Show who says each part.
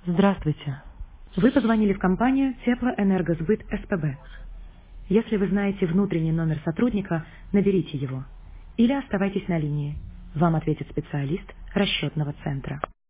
Speaker 1: Здравствуйте. Вы позвонили в компанию Теплоэнергосбыт СПБ. Если вы знаете внутренний номер сотрудника, наберите его. Или оставайтесь на линии. Вам ответит специалист расчетного центра.